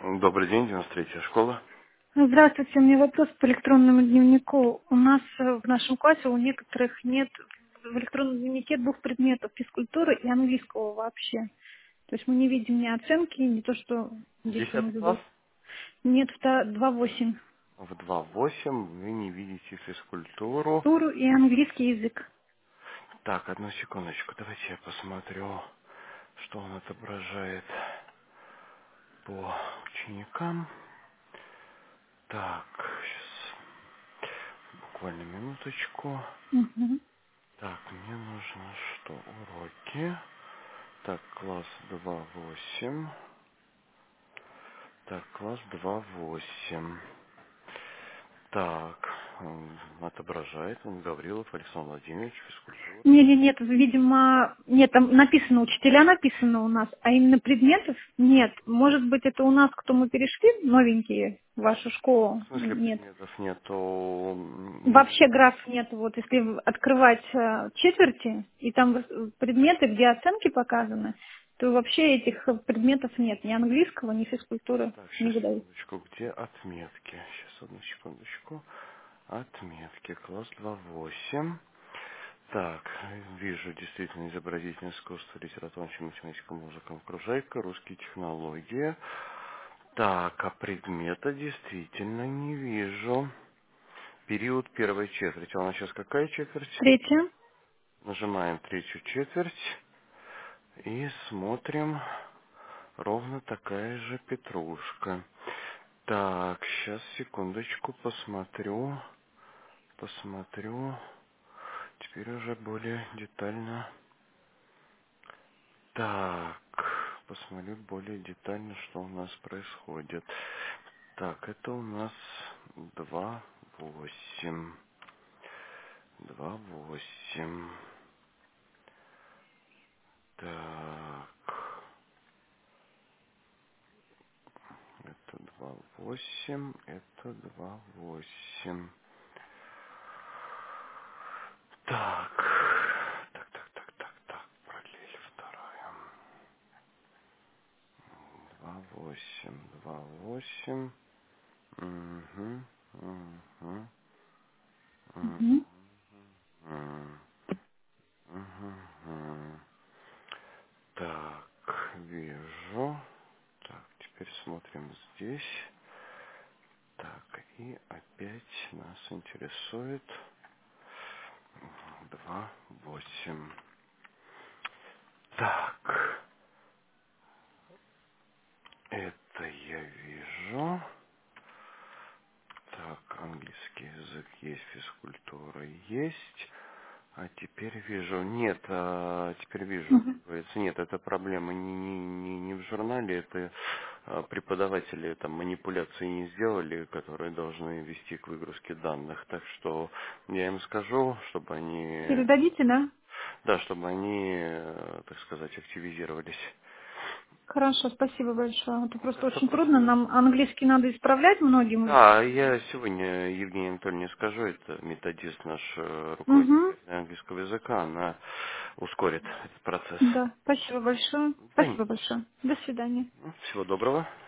Добрый день, 93-я школа. Здравствуйте, у меня вопрос по электронному дневнику. У нас в нашем классе у некоторых нет в электронном дневнике двух предметов — физкультуры и английского вообще. То есть мы не видим ни оценки, ни то, что дети у 10 нас класс. идут. Нет, 2,8. В 2.8 вы не видите физкультуру. Туру и английский язык. Так, одну секундочку, давайте я посмотрю, что он отображает по ученикам. Так, сейчас, буквально минуточку. Мгм. Так, мне нужно что? Уроки. Так, класс 2.8. Так, класс 2.8. Так, отображает он Гаврилов Александр Владимирович, физкультура. Нет, видимо, нет, там написано, учителя написано у нас, а именно предметов нет. Может быть, это у нас, кто мы перешли, новенькие в вашу школу? В смысле Нет. предметов нету? Вообще граф нет. Вот если открывать четверти, и там предметы, где оценки показаны, то вообще этих предметов нет. Ни английского, ни физкультуры Так, не сейчас выдают. секундочку, где отметки? Сейчас, одну секундочку. Отметки, класс 2.8. Так, вижу действительно изобразительное искусство, литература, математика, музыка, окружайка, русские технологии. Так, а предмета действительно не вижу. Период первой четверти. А у нас сейчас какая четверть? Третье. Нажимаем третью четверть и смотрим. Ровно такая же петрушка. Так, сейчас, секундочку, посмотрю. Посмотрю. Теперь уже более детально. Так, посмотрю более детально, что у нас происходит. Так, это у нас 2.8. 2.8. Так, это 2.8. Это 2.8. Так, так. Параллель вторая. 2.8, 2.8. Угу, угу, Мгм. угу. Так, вижу. Так, теперь смотрим здесь. Так, и опять нас интересует 2.8. Так, это я вижу. Так, английский язык есть, физкультура есть. А теперь вижу, нет, теперь вижу, Мгм. оказывается, нет, это проблема не в журнале, это преподаватели там манипуляции не сделали, которые должны вести к выгрузке данных. Так что я им скажу, чтобы они, Передадите, да? да, чтобы они, так сказать, активизировались. Хорошо, спасибо большое. Это просто Да, очень трудно. сопротивление. Нам английский надо исправлять многим. Да, я сегодня Евгении Анатольевне скажу, это методист наш, Угу. руководитель английского языка, она ускорит этот процесс. Да, спасибо большое. Да не Спасибо за что. большое. До свидания. Всего доброго.